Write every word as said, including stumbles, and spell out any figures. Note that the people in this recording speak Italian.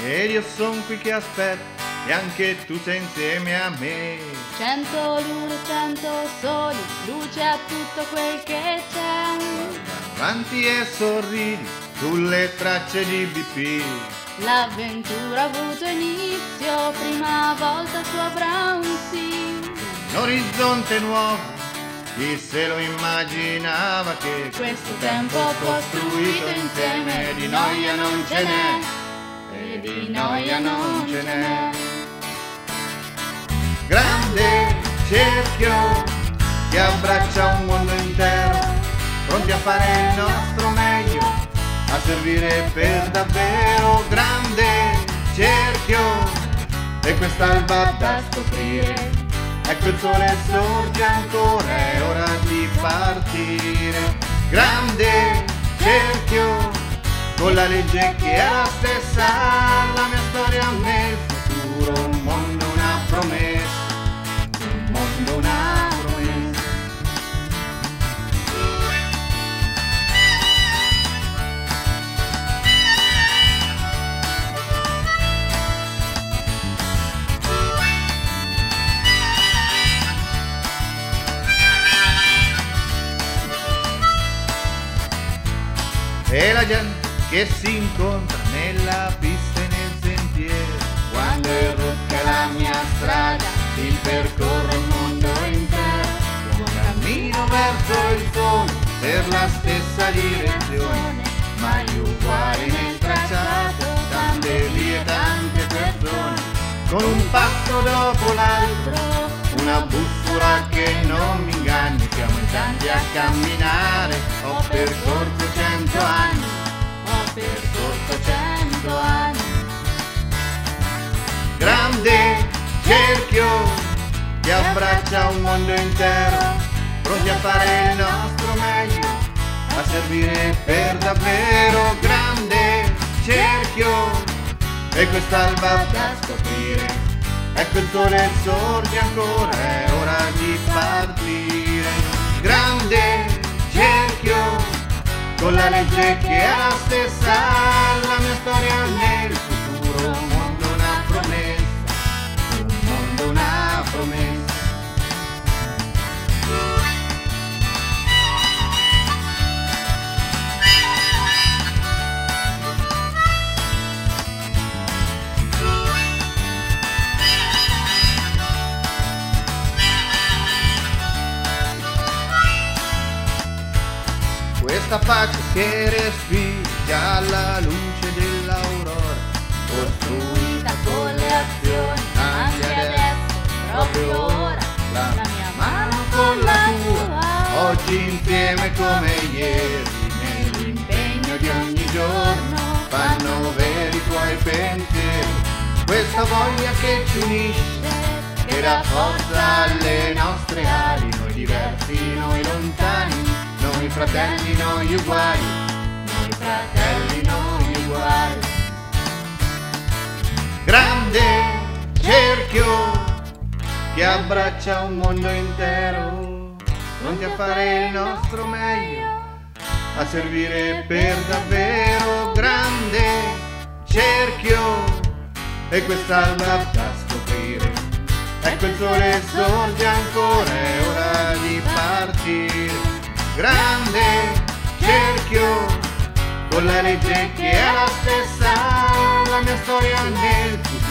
ed io son qui che aspetto e anche tu sei insieme a me. Cento lune, cento soli, luce a tutto quel che c'è. Guarda avanti e sorridi sulle tracce di B P. L'avventura ha avuto inizio, prima volta su Brown Sea. Un orizzonte nuovo, chi se lo immaginava che Questo tempo costruito insieme di noia non ce n'è, e di noia non ce n'è. Grande cerchio che abbraccia un mondo intero, pronti a fare il nostro meglio, a servire per davvero. Grande cerchio e quest'alba da scoprire, ecco il sole sorge ancora, è ora di partire. Grande cerchio con la legge che è la stessa, la mia storia nel futuro, un mondo, una promessa, un mondo, una promessa. E la gente che si incontra nella pista e nel sentiero, quando è rotta la mia strada, si percorre il mondo intero. Buon cammino verso il sole, per la stessa direzione, mai uguali nel tracciato, tante vie, tante persone, con un passo dopo l'altro, una bussola che non mi inganni. Siamo in tanti a camminare, ho percorso cento anni, Ho percorso cento anni. grande cerchio che abbraccia un mondo intero, pronti a fare il nostro meglio, a servire per davvero. Grande cerchio e quest'alba da scoprire, ecco il sole sorge ancora, è ora di partire. Grande cerchio con la legge che è la stessa, la mia storia nel futuro, un mondo, una promessa, un mondo, una promessa. Questa pace che respiri alla luce dell'aurora, Costruita con le azioni, anche adesso, proprio ora, la la mia mano con la tua, oggi insieme come ieri, nell'impegno di ogni giorno, fanno veri i tuoi pensieri. Questa voglia che ci unisce, che dà forza alle nostre ali, noi diversi, noi lontani, noi fratelli, noi uguali, noi fratelli, noi uguali. Grande cerchio che abbraccia un mondo intero, pronti a fare il nostro meglio, a servire per davvero. Grande cerchio e quest'alba da scoprire, ecco il sole sorge ancora, è ora di partire. Grande cerchio con la legge che è la stessa, la mia storia nel futuro,